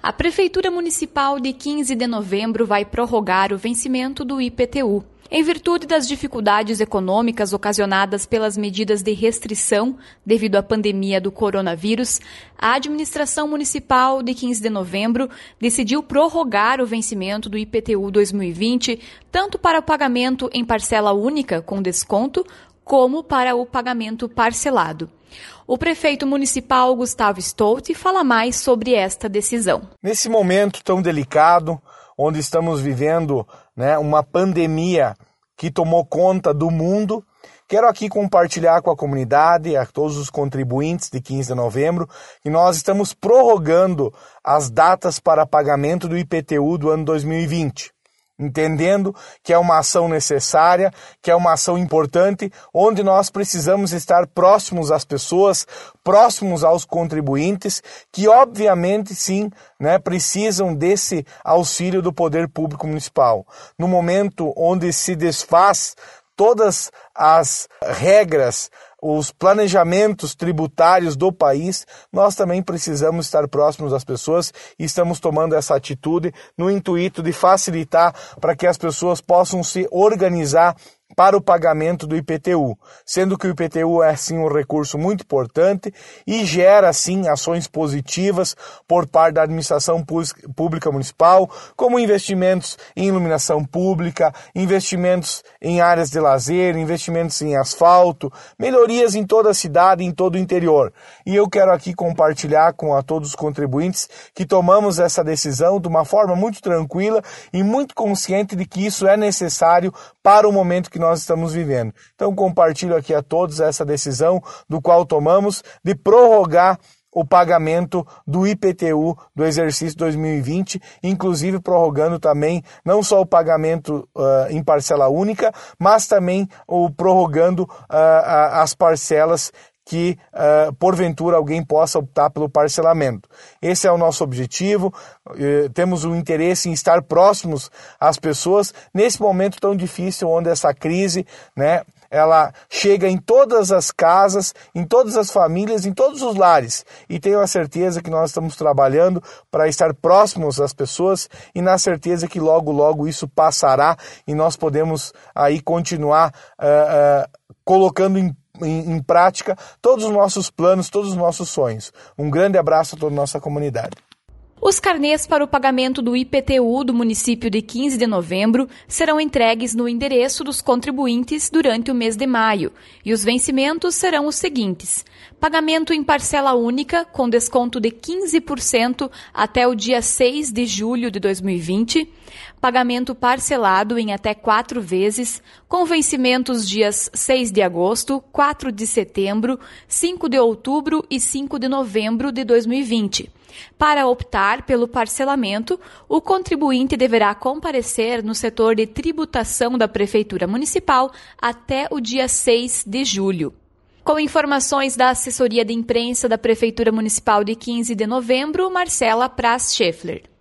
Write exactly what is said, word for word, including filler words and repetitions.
A Prefeitura Municipal de quinze de novembro vai prorrogar o vencimento do I P T U. Em virtude das dificuldades econômicas ocasionadas pelas medidas de restrição devido à pandemia do coronavírus, a Administração Municipal de quinze de novembro decidiu prorrogar o vencimento do I P T U dois mil e vinte, tanto para o pagamento em parcela única com desconto, como para o pagamento parcelado. O prefeito municipal, Gustavo Stolti, fala mais sobre esta decisão. Nesse momento tão delicado, onde estamos vivendo, né, uma pandemia que tomou conta do mundo, quero aqui compartilhar com a comunidade, a todos os contribuintes de quinze de novembro, que nós estamos prorrogando as datas para pagamento do I P T U do ano dois mil e vinte. Entendendo que é uma ação necessária, que é uma ação importante, onde nós precisamos estar próximos às pessoas, próximos aos contribuintes, que obviamente sim, né, precisam desse auxílio do poder público municipal. No momento onde se desfaz todas as regras, os planejamentos tributários do país, nós também precisamos estar próximos das pessoas e estamos tomando essa atitude no intuito de facilitar para que as pessoas possam se organizar para o pagamento do I P T U, sendo que o I P T U é sim um recurso muito importante e gera sim ações positivas por parte da administração pública municipal, como investimentos em iluminação pública, investimentos em áreas de lazer, investimentos em asfalto, melhorias em toda a cidade, em todo o interior. E eu quero aqui compartilhar com a todos os contribuintes que tomamos essa decisão de uma forma muito tranquila e muito consciente de que isso é necessário para o momento que nós estamos vivendo. Então compartilho aqui a todos essa decisão do qual tomamos de prorrogar o pagamento do I P T U do exercício dois mil e vinte, inclusive prorrogando também não só o pagamento uh, em parcela única, mas também o prorrogando uh, as parcelas que, uh, porventura, alguém possa optar pelo parcelamento. Esse é o nosso objetivo, uh, temos o interesse em estar próximos às pessoas nesse momento tão difícil, onde essa crise, né, ela chega em todas as casas, em todas as famílias, em todos os lares. E tenho a certeza que nós estamos trabalhando para estar próximos às pessoas e na certeza que logo, logo isso passará e nós podemos aí continuar uh, uh, colocando em Em, em prática todos os nossos planos, todos os nossos sonhos. Um grande abraço a toda a nossa comunidade. Os carnês para o pagamento do I P T U do município de quinze de novembro serão entregues no endereço dos contribuintes durante o mês de maio e os vencimentos serão os seguintes: pagamento em parcela única com desconto de quinze por cento até o dia seis de julho de dois mil e vinte, pagamento parcelado em até quatro vezes, com vencimentos dias seis de agosto, quatro de setembro, cinco de outubro e cinco de novembro de dois mil e vinte. Para optar pelo parcelamento, o contribuinte deverá comparecer no setor de tributação da Prefeitura Municipal até o dia seis de julho. Com informações da assessoria de imprensa da Prefeitura Municipal de quinze de novembro, Marcela Praz Scheffler.